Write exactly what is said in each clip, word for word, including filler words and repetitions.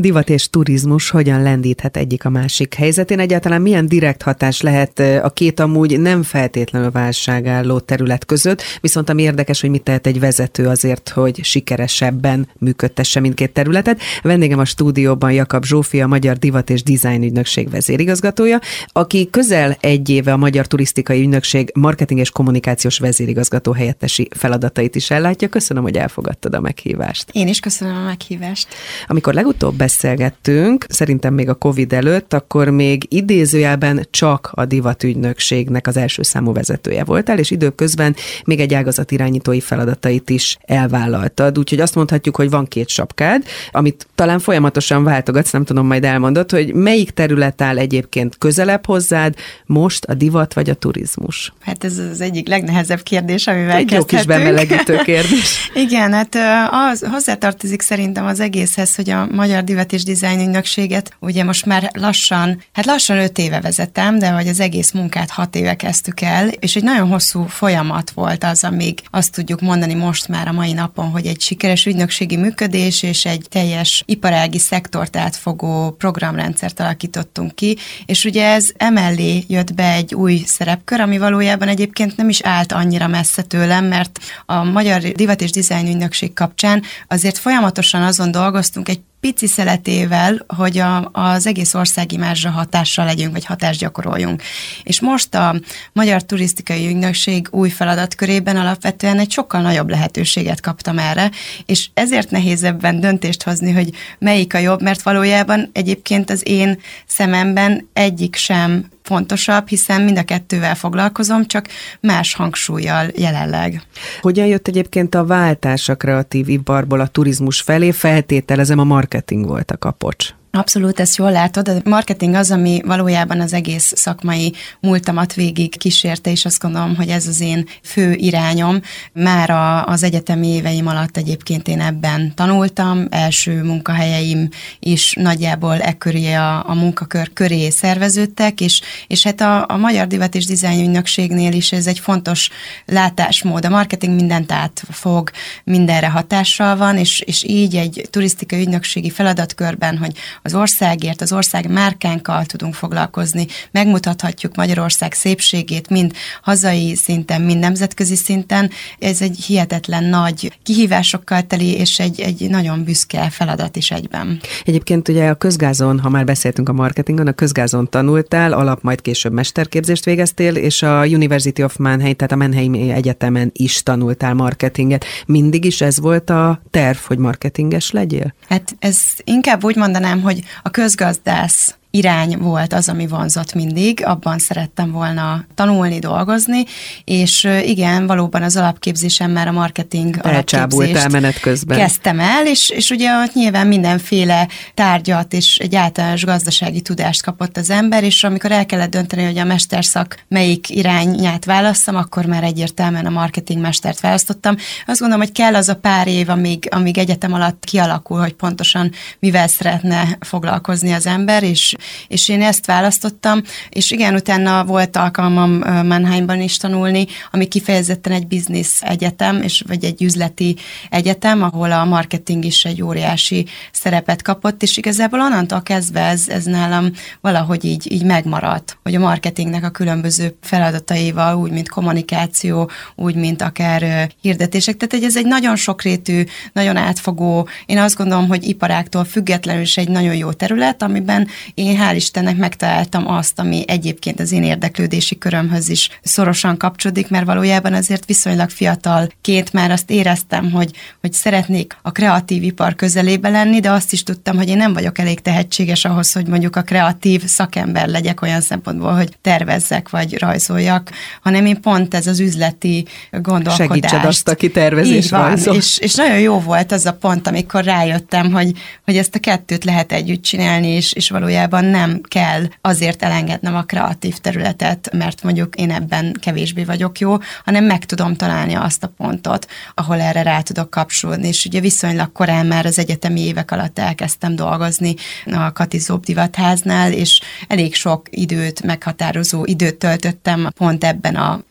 Divat és turizmus hogyan lendíthet egyik a másik helyzetén? Egyáltalán milyen direkt hatás lehet a két amúgy nem feltétlenül válságálló terület között, viszont ami érdekes, hogy mit tehet egy vezető azért, hogy sikeresebben működtesse mindkét területet. Vendégem a stúdióban Jakab Zsófia, a Magyar Divat és Design Ügynökség vezérigazgatója, aki közel egy éve a Magyar Turisztikai Ügynökség marketing és kommunikációs vezérigazgató helyettesi feladatait is ellátja. Köszönöm, hogy elfogadtad a meghívást. Én is köszönöm a meghívást. Amikor legutóbb beszélgettünk, szerintem még a Covid előtt, akkor még idézőjelben csak a divatügynökségnek az első számú vezetője voltál, és időközben még egy ágazat irányítói feladatait is elvállaltad. Úgyhogy azt mondhatjuk, hogy van két sapkád, amit talán folyamatosan váltogatsz, nem tudom, majd elmondod, hogy melyik terület áll egyébként közelebb hozzád, most a divat vagy a turizmus? Hát ez az egyik legnehezebb kérdés, amivel egy kezdhetünk. Egy jó kis bemelegítő kérdés. Igen, hát az, hozzátartozik szerintem az egészhez, hogy a Magyar Divat és Design Ügynökséget ugye most már lassan, hát lassan öt éve vezetem, de hogy az egész munkát hat éve kezdtük el, és egy nagyon hosszú folyamat volt az, amíg azt tudjuk mondani most már a mai napon, hogy egy sikeres ügynökségi működés és egy teljes iparági szektort átfogó programrendszert alakítottunk ki, és ugye ez emellé jött be egy új szerepkör, ami valójában egyébként nem is állt annyira messze tőlem, mert a Magyar Divat és Design Ügynökség kapcsán azért folyamatosan azon dolgoztunk egy pici szeletével, hogy a, az egész országimázsra hatással legyünk, vagy hatást gyakoroljunk. És most a Magyar Turisztikai Ügynökség új feladatkörében alapvetően egy sokkal nagyobb lehetőséget kaptam erre, és ezért nehéz ebben döntést hozni, hogy melyik a jobb, mert valójában egyébként az én szememben egyik sem fontosabb, hiszen mind a kettővel foglalkozom, csak más hangsúllyal jelenleg. Hogyan jött egyébként a váltás a kreatív iparból a turizmus felé? Feltételezem, a marketing volt a kapocs. Abszolút, ezt jól látod. A marketing az, ami valójában az egész szakmai múltamat végig kísérte, és azt gondolom, hogy ez az én fő irányom. Már a, az egyetemi éveim alatt egyébként én ebben tanultam, első munkahelyeim is nagyjából e köré a, a munkakör köré szerveződtek, és, és hát a, a Magyar Divat és Design Ügynökségnél is ez egy fontos látásmód. A marketing mindent átfog, mindenre hatással van, és, és így egy turisztikai ügynökségi feladatkörben, hogy az országért, az ország márkánkkal tudunk foglalkozni, megmutathatjuk Magyarország szépségét, mind hazai szinten, mind nemzetközi szinten. Ez egy hihetetlen nagy kihívásokkal teli, és egy, egy nagyon büszke feladat is egyben. Egyébként ugye a közgázon, ha már beszéltünk a marketingon, a közgázon tanultál, alap, majd később mesterképzést végeztél, és a University of Mannheim, tehát a Mannheim Egyetemen is tanultál marketinget. Mindig is ez volt a terv, hogy marketinges legyél? Hát ez inkább úgy mondanám, hogy a közgazdász irány volt az, ami vonzott mindig, abban szerettem volna tanulni, dolgozni, és igen, valóban az alapképzésem már a marketing alapképzést menet közben. Kezdtem el, és, és ugye ott nyilván mindenféle tárgyat és egy általános gazdasági tudást kapott az ember, és amikor el kellett dönteni, hogy a mesterszak melyik irányát válasszam, akkor már egyértelműen a marketingmestert választottam. Azt gondolom, hogy kell az a pár év, amíg, amíg egyetem alatt kialakul, hogy pontosan mivel szeretne foglalkozni az ember, és és én ezt választottam, és igen, utána volt alkalmam Mannheimban is tanulni, ami kifejezetten egy biznisz egyetem, és vagy egy üzleti egyetem, ahol a marketing is egy óriási szerepet kapott, és igazából onnantól kezdve ez, ez nálam valahogy így, így megmaradt, hogy a marketingnek a különböző feladataival, úgy, mint kommunikáció, úgy, mint akár hirdetések, tehát ez egy nagyon sokrétű, nagyon átfogó, én azt gondolom, hogy iparáktól függetlenül is egy nagyon jó terület, amiben én hál' Istennek megtaláltam azt, ami egyébként az én érdeklődési körömhöz is szorosan kapcsolódik, mert valójában azért viszonylag fiatalként már azt éreztem, hogy, hogy szeretnék a kreatív ipar közelébe lenni, de azt is tudtam, hogy én nem vagyok elég tehetséges ahhoz, hogy mondjuk a kreatív szakember legyek olyan szempontból, hogy tervezzek vagy rajzoljak, hanem én pont ez az üzleti gondolkodást. Segítsed azt, aki tervezés rajzol. És, és nagyon jó volt az a pont, amikor rájöttem, hogy, hogy ezt a kettőt lehet együtt csinálni, és, és valójában nem kell azért elengednem a kreatív területet, mert mondjuk én ebben kevésbé vagyok jó, hanem meg tudom találni azt a pontot, ahol erre rá tudok kapcsolódni. És ugye viszonylag korán már az egyetemi évek alatt elkezdtem dolgozni a Kati Zób Divatháznál, és elég sok időt, meghatározó időt töltöttem pont ebben a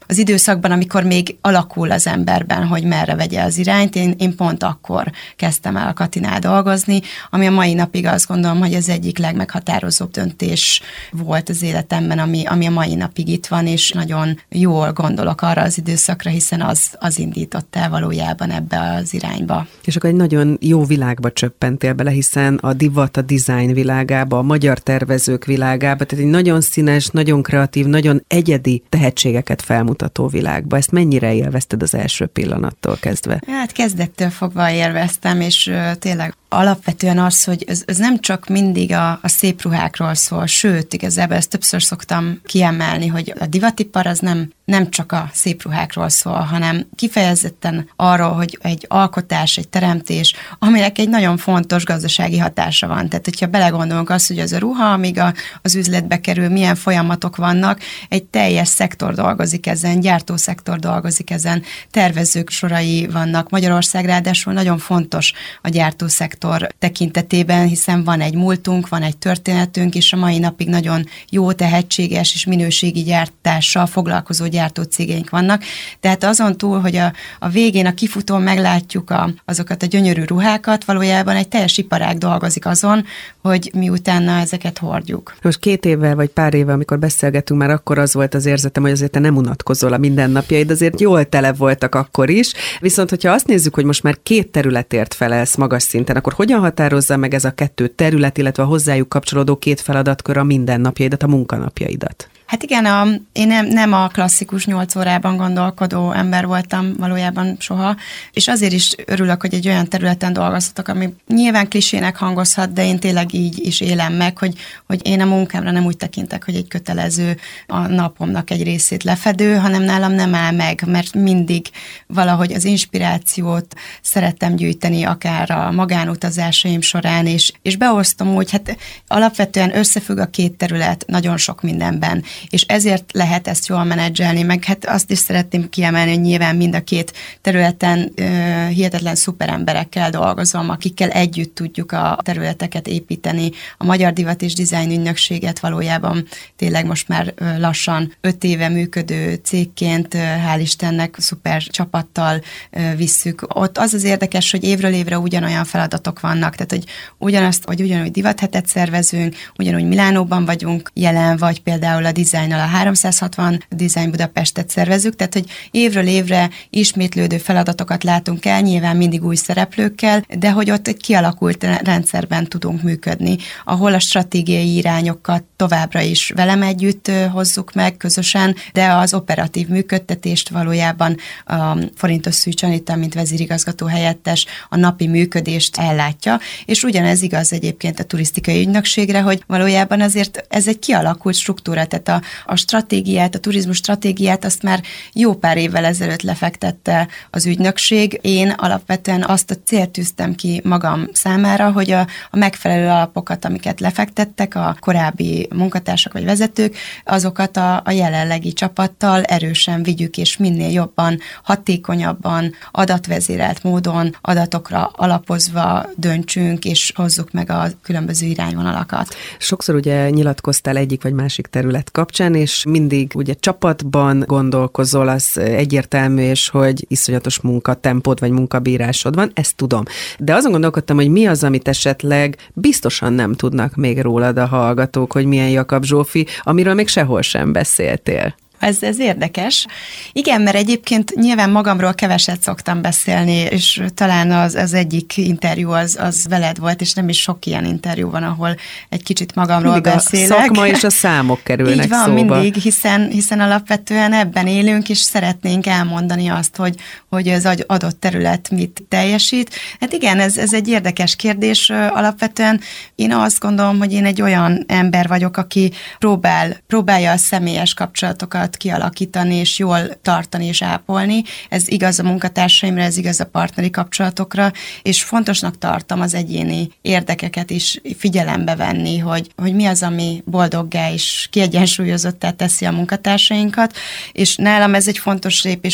az időszakban, amikor még alakul az emberben, hogy merre vegye az irányt, én, én pont akkor kezdtem el a Katinál dolgozni, ami a mai napig azt gondolom, hogy az egyik legmeghatározóbb döntés volt az életemben, ami, ami a mai napig itt van, és nagyon jól gondolok arra az időszakra, hiszen az, az indított el valójában ebbe az irányba. És akkor egy nagyon jó világba csöppentél bele, hiszen a divat, a design világába, a magyar tervezők világába, tehát egy nagyon színes, nagyon kreatív, nagyon egyedi tehetségeket felmutató világba. Ezt mennyire élvezted az első pillanattól kezdve? Hát kezdettől fogva élveztem, és uh, tényleg alapvetően az, hogy ez, ez nem csak mindig a, a szép ruhákról szól, sőt, igazából ezt többször szoktam kiemelni, hogy a divatipar az nem, nem csak a szép ruhákról szól, hanem kifejezetten arról, hogy egy alkotás, egy teremtés, aminek egy nagyon fontos gazdasági hatása van. Tehát, hogyha belegondolunk azt, hogy az a ruha, amíg a, az üzletbe kerül, milyen folyamatok vannak, egy teljes szektor dolgozik ezen, gyártószektor dolgozik ezen, tervezők sorai vannak. Magyarország ráadásul nagyon fontos a gyártószektor tekintetében, hiszen van egy múltunk, van egy történetünk, és a mai napig nagyon jó, tehetséges és minőségi gyártással foglalkozó gyártócégeink vannak. Tehát azon túl, hogy a, a végén a kifutón meglátjuk a, azokat a gyönyörű ruhákat, valójában egy teljes iparág dolgozik azon, hogy mi utána ezeket hordjuk. Most két évvel vagy pár évvel, amikor beszélgetünk, már akkor az volt az érzetem, hogy azért te nem unatkozol a mindennapjaid, azért jól tele voltak akkor is. Viszont, hogyha azt nézzük, hogy most már két területért felelsz magas szinten, akkor hogyan határozza meg ez a kettő terület, illetve a hozzájuk kapcsolódó két feladatkör a mindennapjaidat, a munkanapjaidat? Hát igen, a, én nem, nem a klasszikus nyolc órában gondolkodó ember voltam valójában soha, és azért is örülök, hogy egy olyan területen dolgozhatok, ami nyilván klisének hangozhat, de én tényleg így is élem meg, hogy, hogy én a munkámra nem úgy tekintek, hogy egy kötelező a napomnak egy részét lefedő, hanem nálam nem áll meg, mert mindig valahogy az inspirációt szerettem gyűjteni, akár a magánutazásaim során, és, és beosztom úgy, hát alapvetően összefügg a két terület nagyon sok mindenben, és ezért lehet ezt jól menedzselni, meg hát azt is szeretném kiemelni, hogy nyilván mind a két területen ö, hihetetlen szuperemberekkel dolgozom, akikkel együtt tudjuk a területeket építeni. A Magyar Divat és Design Ügynökséget valójában tényleg most már ö, lassan öt éve működő cégként, ö, hál' Istennek szuper csapattal ö, visszük. Ott az az érdekes, hogy évről évre ugyanolyan feladatok vannak, tehát hogy ugyanazt, vagy ugyanúgy divathetet szervezünk, ugyanúgy Milánóban vagyunk jelen, vagy például a Designnal a háromszázhatvan Design Budapestet szervezzük, tehát hogy évről évre ismétlődő feladatokat látunk el, nyilván mindig új szereplőkkel, de hogy ott egy kialakult rendszerben tudunk működni, ahol a stratégiai irányokat továbbra is velem együtt hozzuk meg közösen, de az operatív működtetést valójában a Forintos Szűcs Anita, mint vezérigazgató helyettes a napi működést ellátja, és ugyanez igaz egyébként a turisztikai ügynökségre, hogy valójában azért ez egy kialakult struktúra, tehát a, a stratégiát, a turizmus stratégiát azt már jó pár évvel ezelőtt lefektette az ügynökség. Én alapvetően azt a célt tűztem ki magam számára, hogy a, a megfelelő alapokat, amiket lefektettek a korábbi munkatársak vagy vezetők, azokat a, a jelenlegi csapattal erősen vigyük, és minél jobban, hatékonyabban, adatvezérelt módon, adatokra alapozva döntsünk, és hozzuk meg a különböző irányvonalakat. Sokszor ugye nyilatkoztál egyik vagy másik terület kapcsán, és mindig ugye csapatban gondolkozol, az egyértelmű, és hogy iszonyatos munkatempód vagy munkabírásod van, ezt tudom. De azon gondolkodtam, hogy mi az, amit esetleg biztosan nem tudnak még rólad a hallgatók, hogy milyen Jakab Zsófi, amiről még sehol sem beszéltél. Ez, ez érdekes. Igen, mert egyébként nyilván magamról keveset szoktam beszélni, és talán az, az egyik interjú az, az veled volt, és nem is sok ilyen interjú van, ahol egy kicsit magamról mindig beszélek. A szakma és a számok kerülnek Így van, szóba. mindig, hiszen, hiszen alapvetően ebben élünk, és szeretnénk elmondani azt, hogy, hogy az adott terület mit teljesít. Hát igen, ez, ez egy érdekes kérdés. Alapvetően én azt gondolom, hogy én egy olyan ember vagyok, aki próbál, próbálja a személyes kapcsolatokat kialakítani, és jól tartani és ápolni. Ez igaz a munkatársaimra, ez igaz a partneri kapcsolatokra, és fontosnak tartom az egyéni érdekeket is figyelembe venni, hogy, hogy mi az, ami boldoggá és kiegyensúlyozottá teszi a munkatársainkat, és nálam ez egy fontos lépés, hogy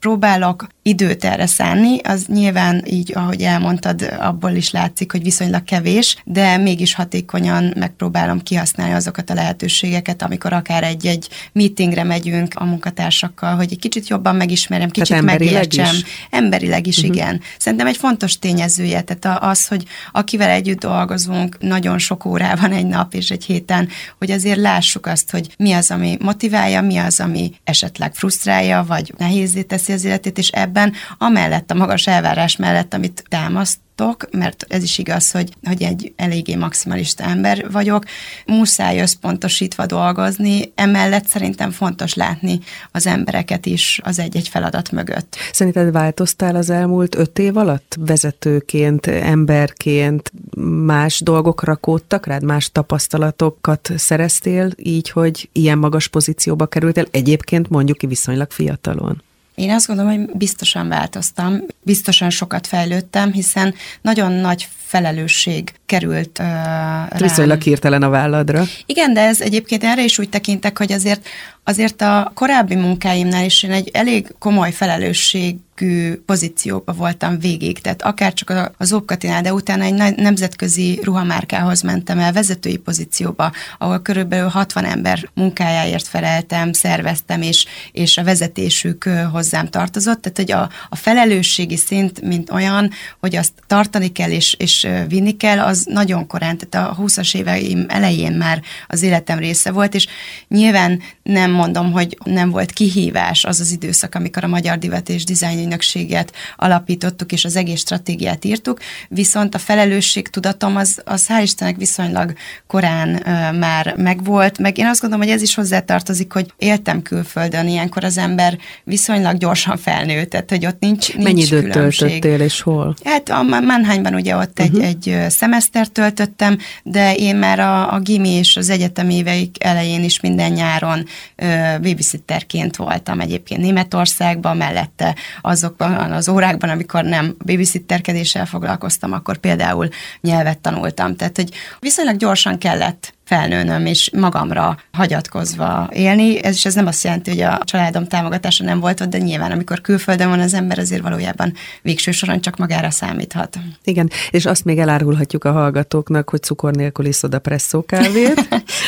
próbálok időt erre szánni, az nyilván így, ahogy elmondtad, abból is látszik, hogy viszonylag kevés, de mégis hatékonyan megpróbálom kihasználni azokat a lehetőségeket, amikor akár egy-egy meetingre megyünk a munkatársakkal, hogy egy kicsit jobban megismerjem, kicsit tehát emberileg megértsem. Is? Emberileg is, uh-huh. igen. Szerintem egy fontos tényezője, tehát az, hogy akivel együtt dolgozunk nagyon sok órában egy nap és egy héten, hogy azért lássuk azt, hogy mi az, ami motiválja, mi az, ami esetleg frusztrálja, vagy nehézzé teszi az életét, és ebben amellett, a magas elvárás mellett, amit támaszt, mert ez is igaz, hogy, hogy egy eléggé maximalista ember vagyok, muszáj összpontosítva dolgozni, emellett szerintem fontos látni az embereket is az egy-egy feladat mögött. Szerinted változtál az elmúlt öt év alatt? Vezetőként, emberként más dolgok rakódtak rád, más tapasztalatokat szereztél így, hogy ilyen magas pozícióba kerültél, egyébként mondjuk ki viszonylag fiatalon? Én azt gondolom, hogy biztosan változtam, biztosan sokat fejlődtem, hiszen nagyon nagy felelősség került uh, rám. Viszonylag hirtelen a válladra. Igen, de ez egyébként erre is úgy tekintek, hogy azért, azért a korábbi munkáimnál is én egy elég komoly felelősség pozícióban voltam végig, tehát akár csak az Ópkatinál, de utána egy nemzetközi ruhamárkához mentem el vezetői pozícióba, ahol körülbelül hatvan ember munkájáért feleltem, szerveztem, és, és a vezetésük hozzám tartozott, tehát hogy a, a felelősségi szint, mint olyan, hogy azt tartani kell, és, és vinni kell, az nagyon korán, tehát a húszas éveim elején már az életem része volt, és nyilván nem mondom, hogy nem volt kihívás az az időszak, amikor a Magyar Divat és Design Ügynökséget alapítottuk, és az egész stratégiát írtuk, viszont a felelősségtudatom az, az hál' Istennek viszonylag korán uh, már megvolt, meg én azt gondolom, hogy ez is hozzátartozik, hogy éltem külföldön, ilyenkor az ember viszonylag gyorsan felnőtt, tehát hogy ott nincs, nincs Mennyi időt különbség. töltöttél, és hol? Hát a Mannheimban ugye ott uh-huh. egy, egy szemesztert töltöttem, de én már a, a gimi és az egyetem éveik elején is minden nyáron uh, babysitterként voltam egyébként Németországban, mellette azokban az órákban, amikor nem babysitterkedéssel foglalkoztam, akkor például nyelvet tanultam. Tehát, hogy viszonylag gyorsan kellett felnőnöm és magamra hagyatkozva élni. Ez is ez nem azt jelenti, hogy a családom támogatása nem volt ott, de nyilván amikor külföldön van az ember, azért valójában végső soron csak magára számíthat. Igen, és azt még elárulhatjuk a hallgatóknak, hogy cukor nélkül iszod a presszó kávét.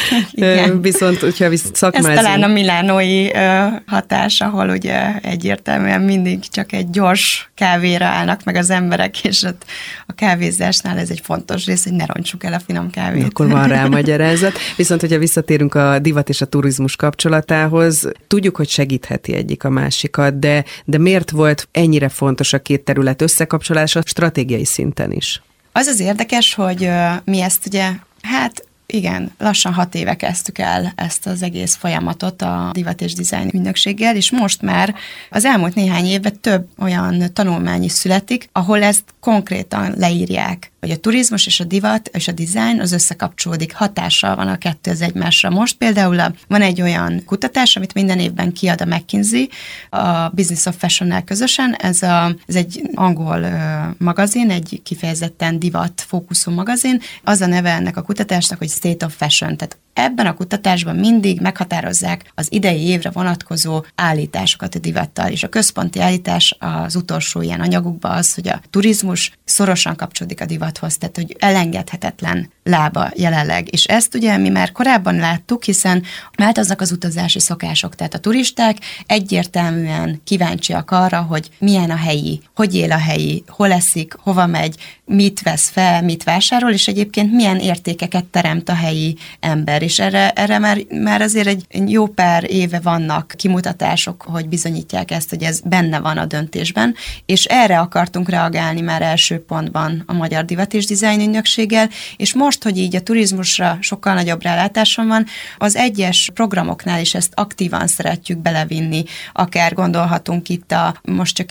Igen. Viszont, hogyha szakmázunk... Ez talán a milánói hatás, ahol ugye egyértelműen mindig csak egy gyors kávéra állnak meg az emberek, és ott a kávézásnál ez egy fontos rész, hogy ne rontsuk el a finom kávét. Akkor van rá magyarázat. Viszont, hogyha visszatérünk a divat és a turizmus kapcsolatához, tudjuk, hogy segítheti egyik a másikat, de, de miért volt ennyire fontos a két terület összekapcsolása stratégiai szinten is? Az az érdekes, hogy uh, mi ezt ugye, hát igen, lassan hat éve kezdtük el ezt az egész folyamatot a Divat és Design Ügynökséggel, és most már az elmúlt néhány évben több olyan tanulmány is születik, ahol ezt konkrétan leírják, hogy a turizmus és a divat és a design az összekapcsolódik, hatással van a kettő az egymásra. Most például van egy olyan kutatás, amit minden évben kiad a McKinsey, a Business of Fashion-nel közösen, ez, a, ez egy angol uh, magazin, egy kifejezetten divat fókuszú magazin, az a neve ennek a kutatásnak, hogy State of Fashion, tehát ebben a kutatásban mindig meghatározzák az idei évre vonatkozó állításokat a divattal, és a központi állítás az utolsó ilyen anyagukban az, hogy a turizmus szorosan kapcsolódik a divathoz, tehát hogy elengedhetetlen lába jelenleg. És ezt ugye mi már korábban láttuk, hiszen változnak az utazási szokások, tehát a turisták egyértelműen kíváncsiak arra, hogy milyen a helyi, hogy él a helyi, hol eszik, hova megy, mit vesz fel, mit vásárol, és egyébként milyen értékeket teremt a helyi ember. És erre, erre már, már azért egy jó pár éve vannak kimutatások, hogy bizonyítják ezt, hogy ez benne van a döntésben, és erre akartunk reagálni már első pontban a Magyar Divat és Design Ügynökséggel, és most, hogy így a turizmusra sokkal nagyobb rálátásom van, az egyes programoknál is ezt aktívan szeretjük belevinni, akár gondolhatunk itt a, most csak egy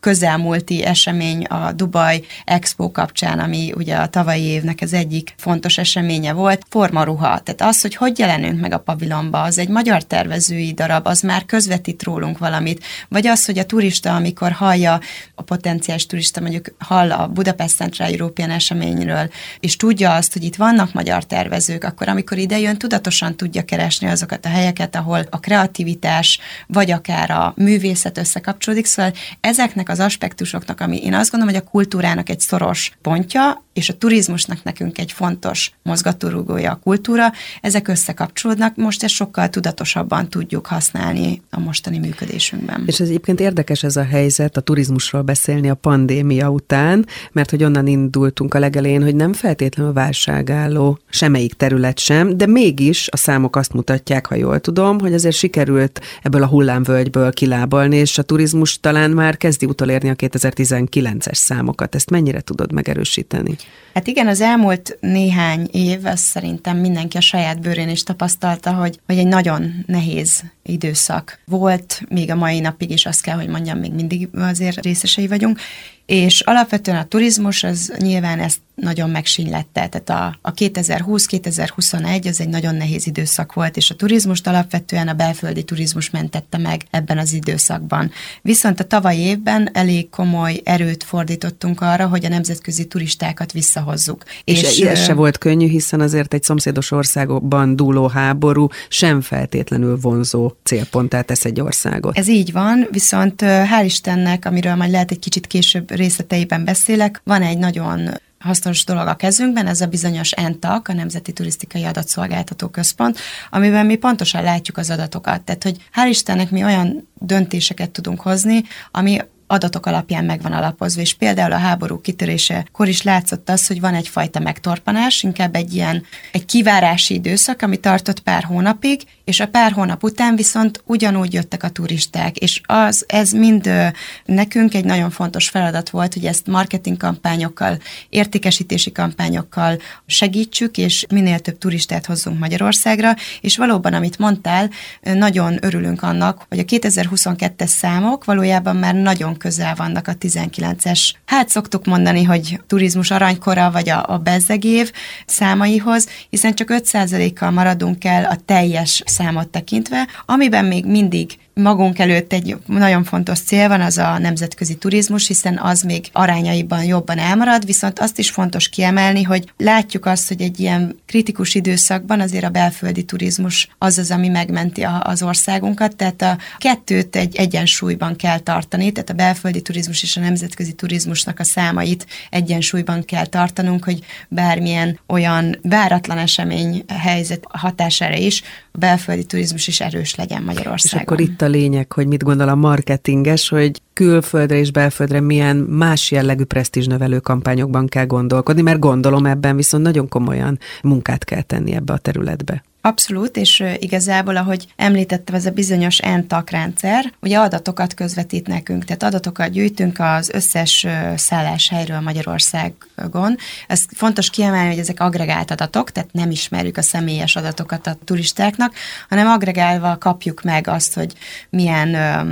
közelmúlti esemény a Dubai Expo kapcsán, ami ugye a tavalyi évnek az egyik fontos eseménye volt, formaruha. Tehát az, hogy hogy jelenünk meg a pavilonba, az egy magyar tervezői darab, az már közvetít rólunk valamit. Vagy az, hogy a turista, amikor hallja, a potenciális turista mondjuk hall a Budapest Central European eseményről, és tudja azt, hogy itt vannak magyar tervezők, akkor amikor ide jön, tudatosan tudja keresni azokat a helyeket, ahol a kreativitás, vagy akár a művészet összekapcsolódik. Szóval ezeknek az aspektusoknak, ami én azt gondolom, hogy a kultúrának egy szoros pontja, és a turizmusnak nekünk egy fontos mozgatórugója a kultúra, ezek összekapcsolódnak, most ezt sokkal tudatosabban tudjuk használni a mostani működésünkben. És ez egyébként érdekes ez a helyzet, a turizmusról beszélni a pandémia után, mert hogy onnan indultunk a legelején, hogy nem feltétlenül válságálló semmelyik terület sem, de mégis a számok azt mutatják, ha jól tudom, hogy azért sikerült ebből a hullámvölgyből kilábalni, és a turizmus talán már kezdi utolérni a kétezer-tizenkilences számokat. Ezt mennyire tudod megerősíteni? Hát igen, az elmúlt néhány év, azt szerintem mindenki a saját bőrén is tapasztalta, hogy, hogy egy nagyon nehéz időszak volt, még a mai napig is azt kell, hogy mondjam, még mindig azért részesei vagyunk, és alapvetően a turizmus az nyilván ezt nagyon megsínylette. Tehát a, a kétezer-húsz-kétezer-huszonegy az egy nagyon nehéz időszak volt, és a turizmust alapvetően a belföldi turizmus mentette meg ebben az időszakban. Viszont a tavalyi évben elég komoly erőt fordítottunk arra, hogy a nemzetközi turistákat visszahozzuk. És, és ez se volt könnyű, hiszen azért egy szomszédos országokban dúló háború sem feltétlenül vonzó célponttá tesz egy országot. Ez így van, viszont hál' Istennek, amiről majd lehet egy kicsit később részleteiben beszélek, van egy nagyon hasznos dolog a kezünkben, ez a bizonyos en té á ká, a Nemzeti Turisztikai Adatszolgáltató Központ, amiben mi pontosan látjuk az adatokat. Tehát, hogy hál' Istennek mi olyan döntéseket tudunk hozni, ami adatok alapján meg van alapozva, és például a háború kitörésekor is látszott az, hogy van egyfajta megtorpanás, inkább egy ilyen egy kivárási időszak, ami tartott pár hónapig, és a pár hónap után viszont ugyanúgy jöttek a turisták, és az, ez mind nekünk egy nagyon fontos feladat volt, hogy ezt marketing kampányokkal, értékesítési kampányokkal segítsük, és minél több turistát hozzunk Magyarországra, és valóban, amit mondtál, nagyon örülünk annak, hogy a kétezer-huszonkettes számok valójában már nagyon közel vannak a tizenkilences. Hát szoktuk mondani, hogy turizmus aranykora, vagy a, a bezzegév számaihoz, hiszen csak öt százalékkal maradunk el a teljes számot tekintve, amiben még mindig magunk előtt egy nagyon fontos cél van, az a nemzetközi turizmus, hiszen az még arányaiban jobban elmarad, viszont azt is fontos kiemelni, hogy látjuk azt, hogy egy ilyen kritikus időszakban azért a belföldi turizmus az az, ami megmenti a, az országunkat, tehát a kettőt egy egyensúlyban kell tartani, tehát a belföldi turizmus és a nemzetközi turizmusnak a számait egyensúlyban kell tartanunk, hogy bármilyen olyan váratlan esemény helyzet hatására is a belföldi turizmus is erős legyen Magyarországon. És akkor itt a lényeg, hogy mit gondol a marketinges, hogy külföldre és belföldre milyen más jellegű presztízsnövelő kampányokban kell gondolkodni, mert gondolom ebben viszont nagyon komolyan munkát kell tenni ebbe a területbe. Abszolút, és igazából, ahogy említettem, ez a bizonyos en té á ká rendszer, ugye adatokat közvetít nekünk, tehát adatokat gyűjtünk az összes szálláshelyről Magyarországon. Ez fontos kiemelni, hogy ezek agregált adatok, tehát nem ismerjük a személyes adatokat a turistáknak, hanem agregálva kapjuk meg azt, hogy milyen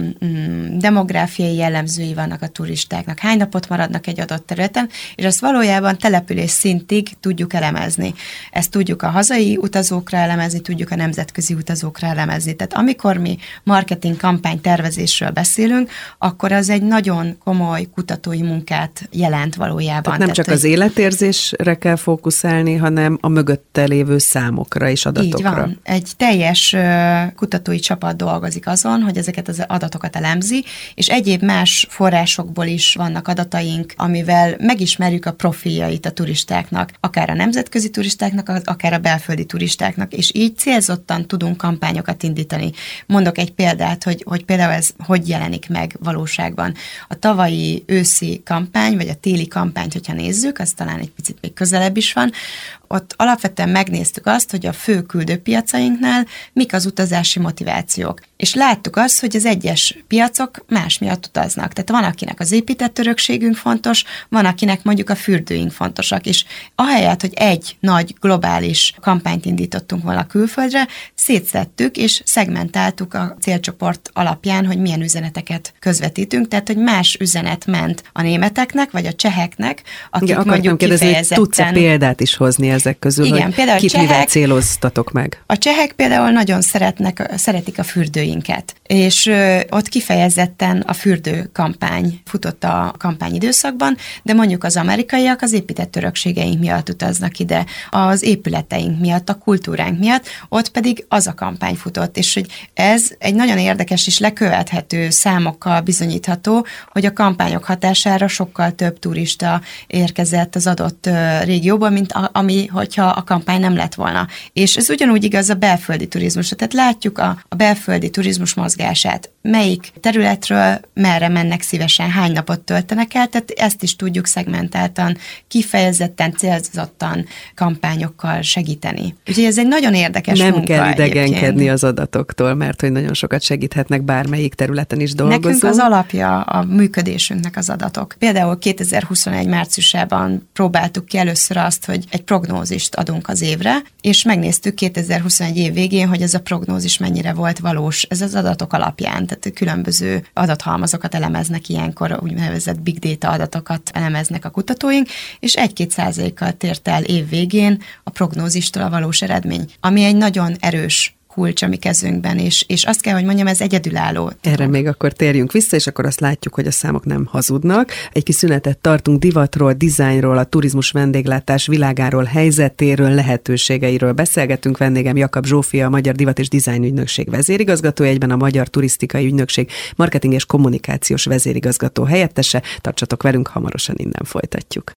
um, demográfiai jellemzői vannak a turistáknak, hány napot maradnak egy adott területen, és ezt valójában település szintig tudjuk elemezni. Ezt tudjuk a hazai utazókra elemezni, tudjuk a nemzetközi utazókra elemezni. Tehát amikor mi marketing kampány tervezésről beszélünk, akkor az egy nagyon komoly kutatói munkát jelent valójában. Tehát nem Tehát, csak hogy... az életérzésre kell fókuszálni, hanem a mögötte lévő számokra és adatokra. Így van. Egy teljes kutatói csapat dolgozik azon, hogy ezeket az adatokat elemzi, és egyéb más forrásokból is vannak adataink, amivel megismerjük a profiljait a turistáknak, akár a nemzetközi turistáknak, akár a belföldi turistáknak, és így célzottan tudunk kampányokat indítani. Mondok egy példát, hogy, hogy például ez hogy jelenik meg valóságban. A tavalyi őszi kampány, vagy a téli kampányt, hogyha nézzük, az talán egy picit még közelebb is van, ott alapvetően megnéztük azt, hogy a fő küldőpiacainknál mik az utazási motivációk. És láttuk azt, hogy az egyes piacok más miatt utaznak. Tehát van, akinek az épített örökségünk fontos, van, akinek mondjuk a fürdőink fontosak. És ahelyett, hogy egy nagy globális kampányt indítottunk volna külföldre, szétszedtük és szegmentáltuk a célcsoport alapján, hogy milyen üzeneteket közvetítünk, tehát hogy más üzenet ment a németeknek, vagy a cseheknek, akik igen, mondjuk kérdezni, kifejezetten... Tudsz-e példát is hozni ezek közül, igen, hogy például kit csehek, mivel céloztatok meg? A csehek például nagyon szeretnek, szeretik a fürdőinket, és ö, ott kifejezetten a fürdő kampány futott a kampány időszakban, de mondjuk az amerikaiak az épített örökségeink miatt utaznak ide, az épületeink miatt, a kultúránk miatt, ott pedig az a kampány futott, és hogy ez egy nagyon érdekes és lekövethető számokkal bizonyítható, hogy a kampányok hatására sokkal több turista érkezett az adott régióból, mint a, ami, hogyha a kampány nem lett volna. És ez ugyanúgy igaz a belföldi turizmusra. Tehát látjuk a, a belföldi turizmus mozgását. Melyik területről merre mennek szívesen, hány napot töltenek el, tehát ezt is tudjuk szegmentáltan, kifejezetten, célzottan kampányokkal segíteni. Úgyhogy ez egy nagyon érdekes nem munka. Nem kell idegenkedni egyébként az adatoktól, mert hogy nagyon sokat segíthetnek bármelyik területen is dolgozunk. Nekünk az alapja a működésünknek az adatok. Például kétezer-huszonegy márciusában próbáltuk ki először azt, hogy egy prognózist adunk az évre, és megnéztük kétezer-huszonegy év végén, hogy ez a prognózis mennyire volt valós. Ez az adatok alapján, tehát különböző adathalmazokat elemeznek ilyenkor, úgynevezett big data adatokat elemeznek a kutatóink, és egy-két százalékkal tért el év végén a prognózistól a valós eredmény, ami egy nagyon erős kulcs a mi kezünkben, és, és azt kell, hogy mondjam, ez egyedülálló. Erre még akkor térjünk vissza, és akkor azt látjuk, hogy a számok nem hazudnak. Egy kis szünetet tartunk divatról, dizájnról, a turizmus vendéglátás világáról, helyzetéről, lehetőségeiről. Beszélgetünk, vendégem Jakab Zsófia, a Magyar Divat és Dizájn Ügynökség vezérigazgatója, egyben a Magyar Turisztikai Ügynökség marketing és kommunikációs vezérigazgató helyettese. Tartsatok velünk, hamarosan innen folytatjuk.